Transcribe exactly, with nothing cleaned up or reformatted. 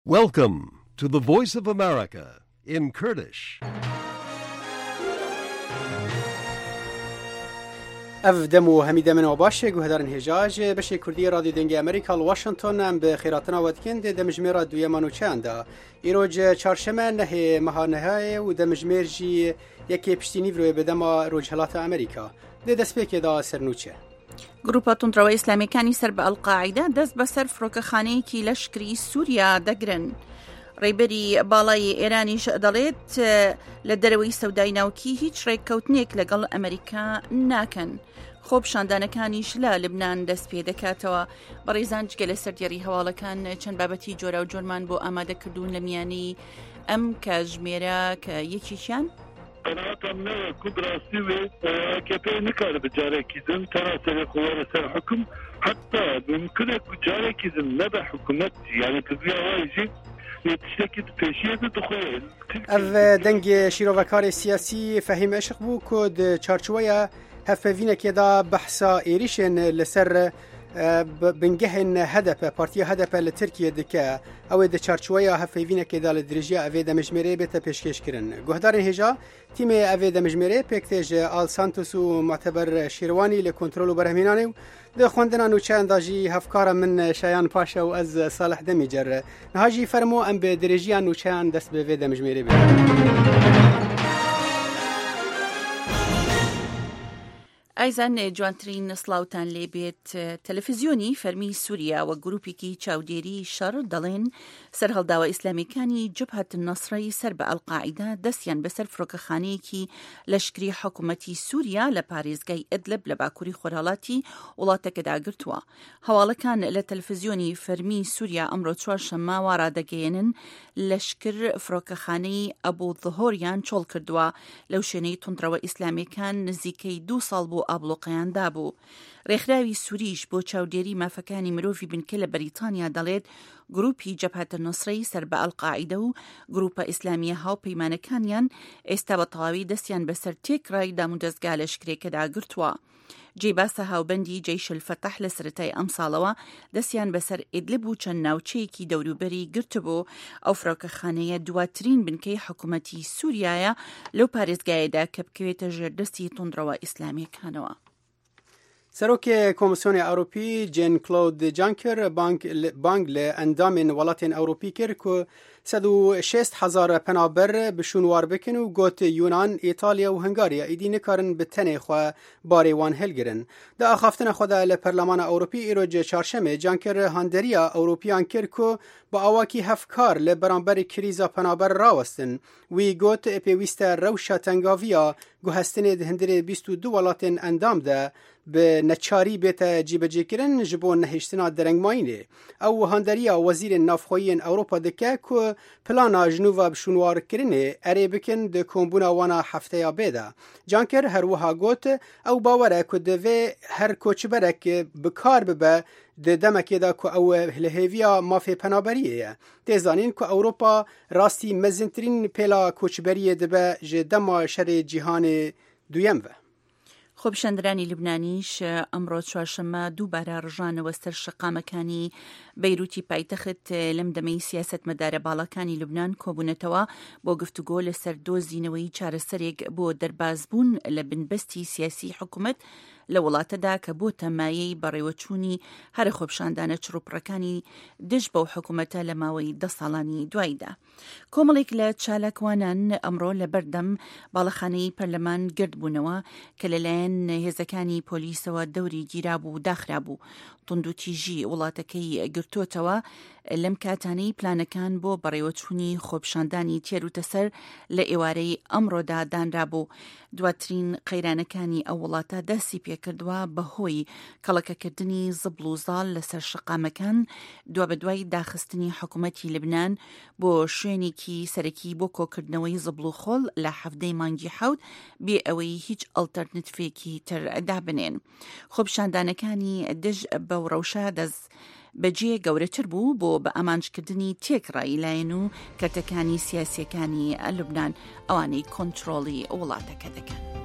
Welcome to the Voice of America in Kurdish. اف دمو همیده من وباشه گوهدارن هجاج بشه کردی رادیو دنگی امریکا لواشنطن ام به خیراتنا ودکند دمجمیر دویمانو چنده ایروج چهارشنبه نه ماهانه و دمجمیر جی یکی پشتینی روی بدما روجهلات امریکا ده دست پیک دا سرنوچه گروپا تندرەوە ئیسلامیەکانی سەر بە ئەڵقاعیدا دەست بەسەر فڕۆکەخانەیەکی لەشکری سووریا دەگرن. ڕێبەری باڵای ئێرانیش دەڵێت لە دەرەوەی سەودای ناوکی هیچ ڕێککەوتنێک لەگەڵ ئەمریکا ناکەن. خۆپشاندانەکانیش لە لبنان دەست پێ دەکاتەوە. بەڕێزان جگە لە سەردێڕی هەواڵەکان چەند بابەتی جۆرا و جۆرمان بۆ ئامادەکردوون لە میانەی ئەم کاتژمێرە کە یەکیشیان قناعتم نه کود راستی و اکیپی نکاره به جاره کیزن تراسل خوار سر حکم حتی ممکنه که جاره کیزن نبه حکومت یعنی تزوی آوائیجی تشتکی پیشیه دخواه اف دنگ شیروکار سیاسی فهیم عشق بو کود چارچوه هفوینه که دا بحثا ایریشن لسر بنگهن هدف پارتی هدف لترکیه دکه او د چارچویا هفوینه کې د درجه اوی د مجمره به ته پیشکش کړي ګهدار هجا تیم اوی د مجمره پکتج آل سانتوس او معتبر شیروانی له کنټرول برهمینانه د خوندنانو چانداجی هفکار من شایان پاشا او از صالح دمیجر نهاجی فرمو ام به درجه انو چاند دست به د مجمره به ئایزان جوانترین سڵاوتان لێبێت تەلەڤیزیۆنی فەرمی سووریا و گروپێکی چاودێری شەڕ دەڵێن سەرهەڵداوە ئیسلامیەکانی جبهەت نەسڕی سەر بە ئەڵقاعیدا دەستیان بەسەر فڕۆکەخانەیەکی لەشکری حکوومەتی سووریا لە پارێزگای ئیدلب لە باکووری خۆرهەڵاتی وڵاتەکەدا گرتووە. هەواڵەکان لە تەلەڤیزیۆنی فەرمی سووریا ئەمڕۆ چوارشەممە وا ڕادەگەیەنن لەشکر فڕۆکەخانەی ئەبوو ظهۆریان چۆڵ کردووە لەو شوێنەی توندرەوە ئیسلامیەکان نزیکەی دوو ساڵ بوو ئابلۆقەیاندا بوو. ڕێکخراوی سووریش بۆ چاودێری مافەکانی مرۆڤی بنکە لە بەریتانیا دەڵێت گروپی جەبهەتە نوسڕەی سەر بە ئەڵقاعیدە و گروپە ئیسلامیە هاوپەیمانەکانیان ئێستا بە تەواوی دەستیان بەسەر تێکڕای دام و دەستگا لە شکرێکەدا گرتووە. جێباسە هاوبەندی جەیش الفەتەح لە سەرەتای ئەم ساڵەوە دەستیان بەسەر ئیدلب و چەند ناوچەیەکی دەوروبەری گرتبوو. ئەو فڕۆکەخانەیە دواترین بنکەی حکوومەتی سووریایە لەو پارێزگایەدا کە بکەوێتە ژێردەستی توندرەوە ئیسلامیەکانەوە. سروک کمیسیون اروپی جن کلود جانکر بانگ ل اندام ولاتین اروپی کر که صد و شصت هزار پنابر بشونوار بکن و گوت یونان ایتالیا و هنگاریا ایدی نکارن به تنه خو باری وان هلگرن. دا اخافتن خود لپرلمان اروپی ایروج چارشمه جانکر هاندریا اروپیان کر که با آواکی هفکار لبرانبر کریزا پنابر راوستن وی گوت اپیویست روشا تنگاویا گوهستن دهندر بیست و دو ولاتین اندام ده به نچاری بیت جیبجی کرن جبون نهشتنا درنگ ماینه او هاندریا وزیر نافخویین اروپا دکه که پلانا جنوبا بشونوار کرنه اره بکن ده کمبونا وانا هفته یا بیده. جانکر هر وها گوت او باوره که دوه هر کوچبرک بکار ببه ده دمکی دا که او لحیویا مافی پنابریه. تیزانین که اروپا راستی مزنترین پیلا کوچبریه دبه جه دما شر جیهان دویم و. خۆپیشاندەرانی لوبنانیش ئەمڕۆ چوارشەممە دووبارە ڕژانەوە سەر شەقامەکانی بەیروتی پایتەخت لەم دەمەی سیاسەت مەدارە باڵەکانی لوبنان کۆبوونەتەوە بۆ گفتوگۆ لەسەر دۆزینەوەی چارەسەرێک بۆ دەربازبوون لە بنبەستی سیاسی حکوومەت لە وڵاتەدا کە بۆ تەمایەی بەڕێوەچوونی هەر خۆپشاندانە چڕوپڕەکانی دژ بەو حکوومەتە لە ماوەی دە ساڵانی دوایدا. کۆمەڵێک لە چالاکوانان ئەمڕۆ لە بەردەم باڵەخانەی پەرلەمان گرد بوونەوە کە لەلایەن هێزەکانی پۆلیسەوە دەوری گیرابوو و داخرابوو. توندوتیژی وڵاتەکەی گرتوتەوە لەم کاتانەی پلانەکان بۆ بەڕێوەچوونی خۆپشاندانی تێروتەسەر لە ئێوارەی ئەمڕۆدا دانرابوو. دواترین قەیرانەکانی ئەو وڵاتە دەستی پێکردووە بەهۆی کەڵەکەکردنی زبڵ و زاڵ لەسەر شقامەکان دوا بەدوای داخستنی حکوومەتی لبنان بۆ شوێنێکی سەرەکی بۆ کۆکردنەوەی زبڵ و خۆڵ لە هەفتەی مانگی حەوت بێ ئەوەی هیچ ئەڵتەرنتیڤێکی تر دابنێن. خۆپشاندانەکانی دژ بەو ڕەوشە دەست بەجێ گەورەتر بوو بۆ بە ئامانجکردنی تێکڕای لایەن و کەرتەکانی سیاسیەکانی لوبنان ئەوانەی کۆنتڕۆڵی وڵاتەکە دەکەن.